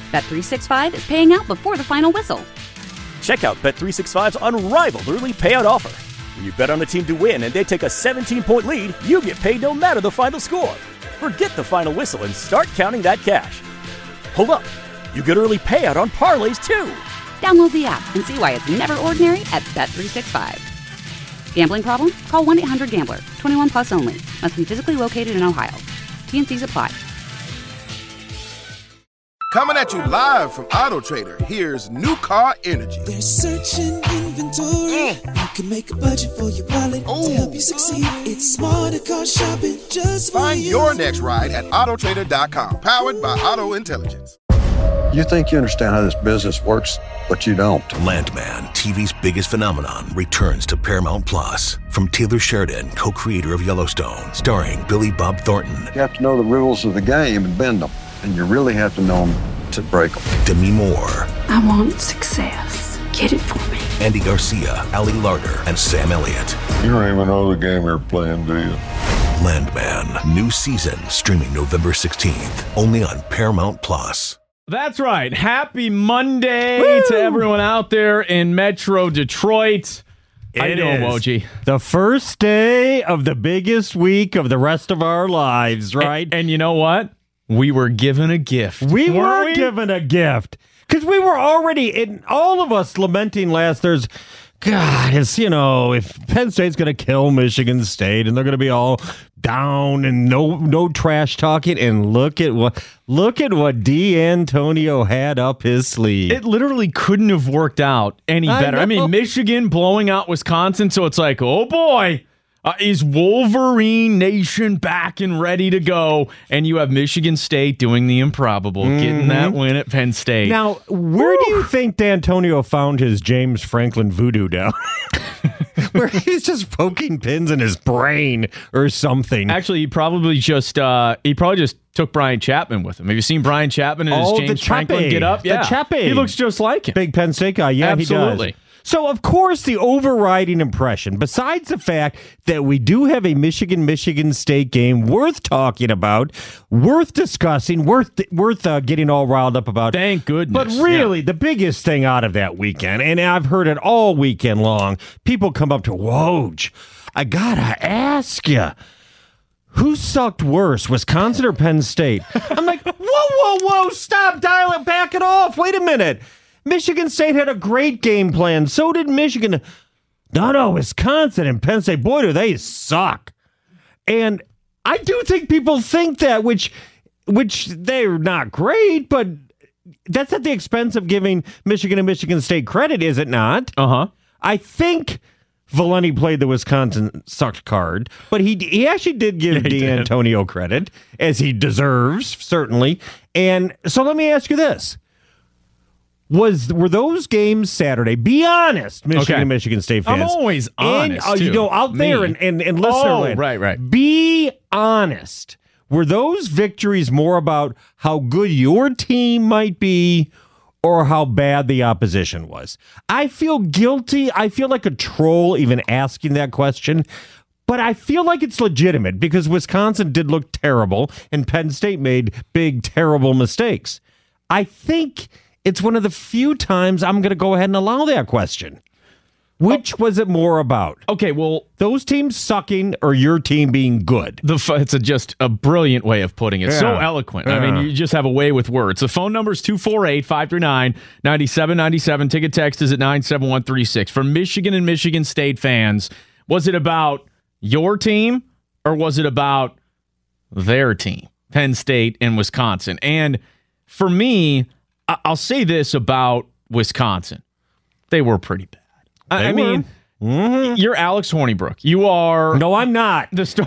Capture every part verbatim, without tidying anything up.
Bet three sixty-five is paying out before the final whistle. Check out Bet three sixty-five's unrivaled early payout offer. When you bet on a team to win and they take a seventeen-point lead, you get paid no matter the final score. Forget the final whistle and start counting that cash. Hold up. You get early payout on parlays, too. Download the app and see why it's never ordinary at Bet three sixty-five. Gambling problem? Call one eight hundred gambler. twenty-one plus only. Must be physically located in Ohio. T N Cs apply. Coming at you live from Auto Trader, here's New Car Energy. They're searching inventory. Mm. You can make a budget for your wallet Ooh. To help you succeed. It's smarter car shopping just for Find you. your next ride at auto trader dot com. Powered by Auto Intelligence. You think you understand how this business works, but you don't. Landman, T V's biggest phenomenon, returns to Paramount Plus. From Taylor Sheridan, co-creator of Yellowstone, starring Billy Bob Thornton. You have to know the rules of the game and bend them. And you really have to know them to break them. Demi Moore. I want success. Get it for me. Andy Garcia, Ali Larter, and Sam Elliott. You don't even know the game you're playing, do you? Landman, new season, streaming November sixteenth, only on Paramount Plus. That's right. Happy Monday Woo! To everyone out there in Metro Detroit. How you doing, Woj? The first day of the biggest week of the rest of our lives, right? And, and you know what? We were given a gift. We were we? given a gift. Because we were already, in all of us lamenting last Thursday, God, it's, you know, if Penn State's going to kill Michigan State and they're going to be all down and no no trash talking, and look at what look at what D'Antonio had up his sleeve. It literally couldn't have worked out any better. I, I mean, Michigan blowing out Wisconsin, so it's like, oh boy. Uh, is Wolverine Nation back and ready to go? And you have Michigan State doing the improbable, mm-hmm. getting that win at Penn State. Now, where Woo! do you think D'Antonio found his James Franklin voodoo down? Where he's just poking pins in his brain or something. Actually, he probably just uh, he probably just took Brian Chapman with him. Have you seen Brian Chapman and oh, his James Franklin get up? Yeah, the Chappie. He looks just like him. Big Penn State guy. Yeah, absolutely. He does. So, of course, the overriding impression, besides the fact that we do have a Michigan-Michigan State game worth talking about, worth discussing, worth worth uh, getting all riled up about. Thank goodness. But really, yeah. the biggest thing out of that weekend, and I've heard it all weekend long, people come up to, Woj, I gotta ask you, who sucked worse, Wisconsin or Penn State? I'm like, whoa, whoa, whoa, stop, dial it, back it off, wait a minute. Michigan State had a great game plan. So did Michigan. No, no, Wisconsin and Penn State, boy, do they suck. And I do think people think that, which which they're not great, but that's at the expense of giving Michigan and Michigan State credit, is it not? Uh-huh. I think Valenti played the Wisconsin sucked card, but he he actually did give yeah, D'Antonio did. credit, as he deserves, certainly. And so let me ask you this. Was were those games Saturday? Be honest, Michigan okay. and Michigan State fans. I'm always honest. And, uh, you go out there and, and, and listen. Oh, right, right. Be honest. Were those victories more about how good your team might be or how bad the opposition was? I feel guilty. I feel like a troll even asking that question. But I feel like it's legitimate because Wisconsin did look terrible and Penn State made big, terrible mistakes. I think it's one of the few times I'm going to go ahead and allow that question. Which oh. was it more about? Okay, well, those teams sucking or your team being good? The It's a, just a brilliant way of putting it. Yeah. So eloquent. Yeah. I mean, you just have a way with words. The phone number is two four eight, five three nine, nine seven nine seven. Ticket text is at nine seven one three six. For Michigan and Michigan State fans, was it about your team or was it about their team, Penn State and Wisconsin? And for me, I'll say this about Wisconsin. They were pretty bad. They I were. mean, mm-hmm. you're Alex Hornibrook. You are... No, I'm not. The star-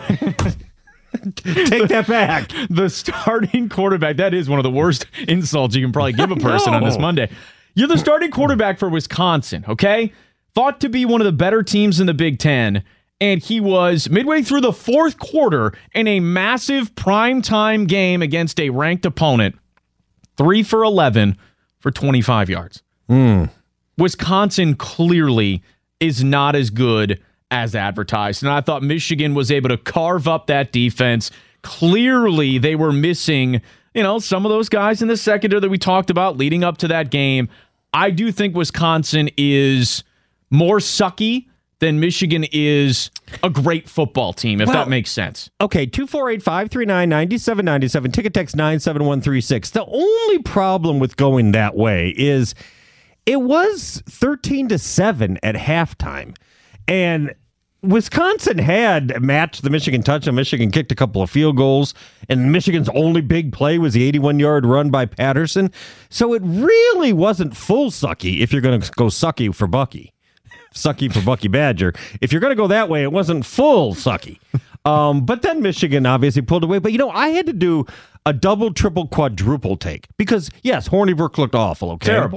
Take that back. The starting quarterback. That is one of the worst insults you can probably give a person on this Monday. You're the starting quarterback for Wisconsin, okay? Thought to be one of the better teams in the Big Ten, and he was midway through the fourth quarter in a massive primetime game against a ranked opponent. Three for eleven for twenty-five yards. Mm. Wisconsin clearly is not as good as advertised. And I thought Michigan was able to carve up that defense. Clearly, they were missing you know, some of those guys in the secondary that we talked about leading up to that game, I do think Wisconsin is more sucky than Michigan is a great football team, if well, that makes sense. Okay, two four eight, five three nine, nine seven nine seven, ticket text nine seven one three six. The only problem with going that way is it was thirteen to seven at halftime, and Wisconsin had matched the Michigan touchdown. Michigan kicked a couple of field goals, and Michigan's only big play was the eighty-one-yard run by Patterson. So it really wasn't full sucky if you're going to go sucky for Bucky. Sucky for Bucky Badger. If you're going to go that way, it wasn't full sucky. Um, but then Michigan obviously pulled away. But, you know, I had to do a double, triple, quadruple take because, yes, Hornibrook looked awful, okay? Terrible.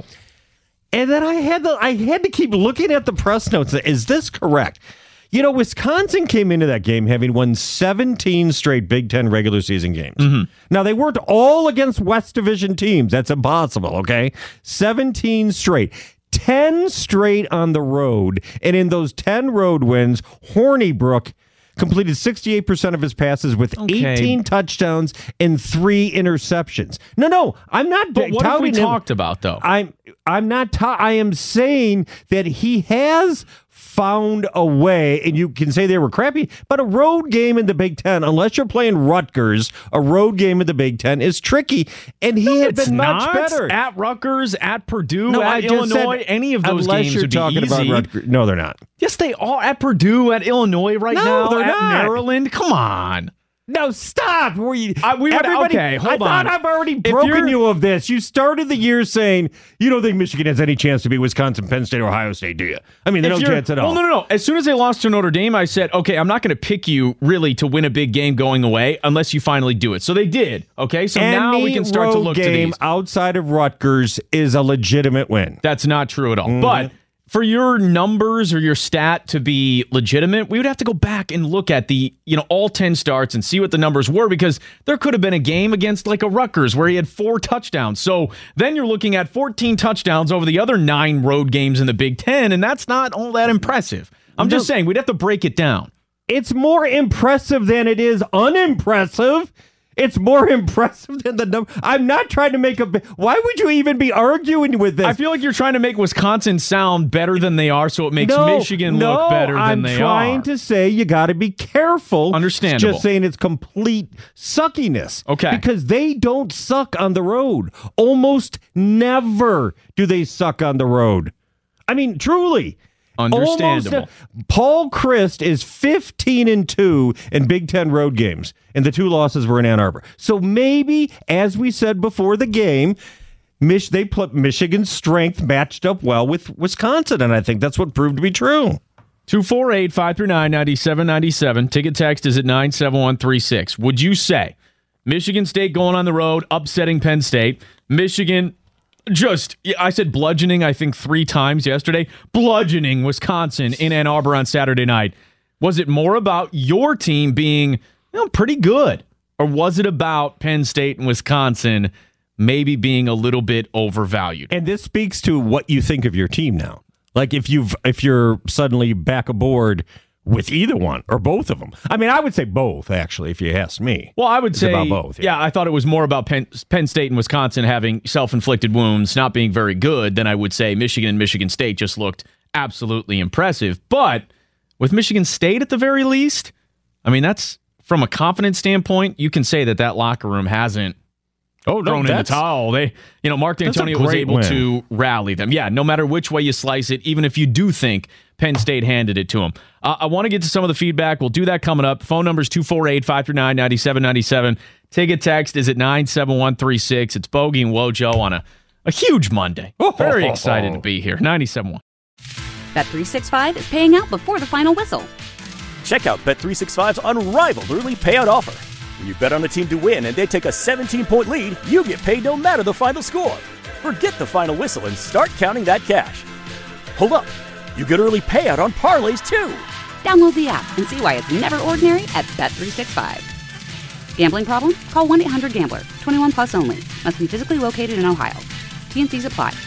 And then I had to, I had to keep looking at the press notes. Is this correct? You know, Wisconsin came into that game having won seventeen straight Big Ten regular season games. Mm-hmm. Now, they weren't all against West Division teams. That's impossible, okay? seventeen straight. ten straight on the road. And in those ten road wins, Hornibrook completed sixty-eight percent of his passes with okay. eighteen touchdowns and three interceptions. No, no, I'm not. But what have we him. talked about, though? I'm, I'm not. Ta- I am saying that he has found a way, and you can say they were crappy, but a road game in the Big Ten, unless you're playing Rutgers, a road game in the Big Ten is tricky, and he no, had been not. much better. At Rutgers, at Purdue, no, at Illinois, said, any of those games you're would talking be easy. About Rutgers. No, they're not. Yes, they are. At Purdue, at Illinois right no, now, they're at not. Maryland. Come on. No, stop. Were you, I, we would, okay, hold I on. thought I've already broken you of this. You started the year saying you don't think Michigan has any chance to beat Wisconsin, Penn State, Ohio State, do you? I mean, they no chance at all. Well, no, no, no. As soon as they lost to Notre Dame, I said, okay, I'm not going to pick you really to win a big game going away unless you finally do it. So they did. Okay, so Any now we can start to look game to these. Outside of Rutgers is a legitimate win. That's not true at all. Mm-hmm. But for your numbers or your stat to be legitimate, we would have to go back and look at the, you know, all ten starts and see what the numbers were, because there could have been a game against like a Rutgers where he had four touchdowns. So then you're looking at fourteen touchdowns over the other nine road games in the Big Ten, and that's not all that impressive. I'm just saying we'd have to break it down. It's more impressive than it is unimpressive. It's more impressive than the number. I'm not trying to make a. Why would you even be arguing with this? I feel like you're trying to make Wisconsin sound better than they are, so it makes no, Michigan no, look better than I'm they are. I'm trying to say you got to be careful. Understandable. Just saying it's complete suckiness. Okay. Because they don't suck on the road. Almost never do they suck on the road. I mean, truly. Understandable. Almost, Paul Christ is fifteen and two in Big Ten road games, and the two losses were in Ann Arbor. So maybe, as we said before the game, Mich- they put Michigan's strength matched up well with Wisconsin, and I think that's what proved to be true. two four eight, five three nine, nine seven nine seven. Ticket text is at nine seven one three six. Would you say Michigan State going on the road, upsetting Penn State, Michigan just, I said bludgeoning, I think three times yesterday, bludgeoning Wisconsin in Ann Arbor on Saturday night. Was it more about your team being, you know, pretty good? Or was it about Penn State and Wisconsin maybe being a little bit overvalued? And this speaks to what you think of your team now. Like if you've if you're suddenly back aboard with either one or both of them. I mean, I would say both, actually, if you asked me. Well, I would it's say about both. Yeah. yeah, I thought it was more about Penn, Penn State and Wisconsin having self-inflicted wounds, not being very good, than I would say Michigan and Michigan State just looked absolutely impressive. But with Michigan State at the very least, I mean, that's from a confidence standpoint, you can say that that locker room hasn't Oh, no, thrown in the towel. They, you know, Mark D'Antonio was able win. to rally them. Yeah, no matter which way you slice it, even if you do think Penn State handed it to them. Uh, I want to get to some of the feedback. We'll do that coming up. Phone number is two four eight, five three nine, nine seven nine seven. Ticket text is at nine seven one three six. It's Bogey and Wojo on a, a huge Monday. Very excited to be here. ninety-seven point one. Bet three sixty-five is paying out before the final whistle. Check out Bet three sixty-five's unrivaled early payout offer. When you bet on a team to win and they take a seventeen-point lead, you get paid no matter the final score. Forget the final whistle and start counting that cash. Hold up. You get early payout on parlays, too. Download the app and see why it's never ordinary at Bet three sixty-five. Gambling problem? Call one eight hundred gambler. twenty-one plus only. Must be physically located in Ohio. T N Cs apply.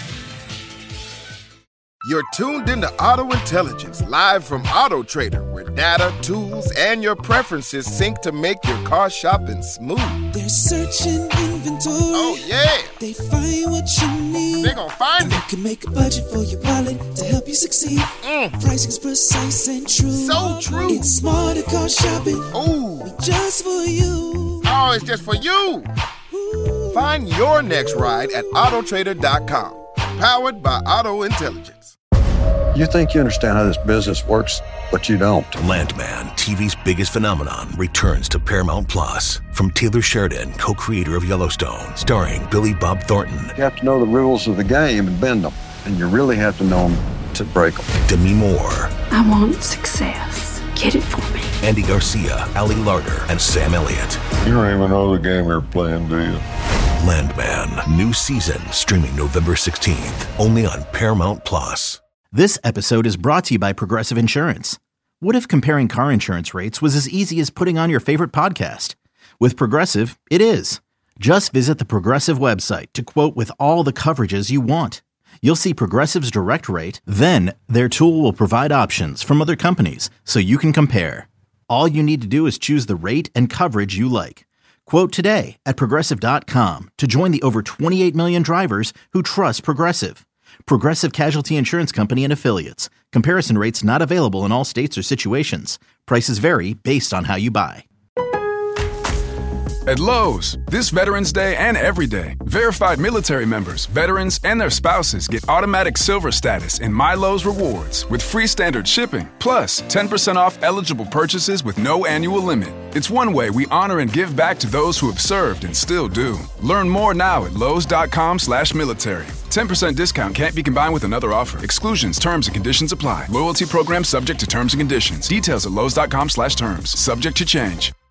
You're tuned into Auto Intelligence, live from Auto Trader, where data, tools, and your preferences sync to make your car shopping smooth. They're searching inventory. Oh, yeah. They find what you need. They gon' find You it. can make a budget for your wallet to help you succeed. Mm. Pricing's precise and true. So true. It's smarter car shopping. Ooh. Just for you. Oh, it's just for you. Find your next ride at auto trader dot com. Powered by Auto Intelligence. You think you understand how this business works, but you don't. Landman, T V's biggest phenomenon, returns to Paramount Plus. From Taylor Sheridan, co-creator of Yellowstone, starring Billy Bob Thornton. You have to know the rules of the game and bend them, and you really have to know them to break them. Demi Moore. I want success. Get it for me. Andy Garcia, Ali Larter, and Sam Elliott. You don't even know the game you're playing, do you? Landman, new season, streaming November sixteenth, only on Paramount Plus. This episode is brought to you by Progressive Insurance. What if comparing car insurance rates was as easy as putting on your favorite podcast? With Progressive, it is. Just visit the Progressive website to quote with all the coverages you want. You'll see Progressive's direct rate, then their tool will provide options from other companies so you can compare. All you need to do is choose the rate and coverage you like. Quote today at Progressive dot com to join the over twenty-eight million drivers who trust Progressive. Progressive Casualty Insurance Company and Affiliates. Comparison rates not available in all states or situations. Prices vary based on how you buy. At Lowe's, this Veterans Day and every day, verified military members, veterans, and their spouses get automatic silver status in My Lowe's Rewards with free standard shipping, plus ten percent off eligible purchases with no annual limit. It's one way we honor and give back to those who have served and still do. Learn more now at lowes.com slash military. ten percent discount can't be combined with another offer. Exclusions, terms, and conditions apply. Loyalty program subject to terms and conditions. Details at lowes.com slash terms. Subject to change.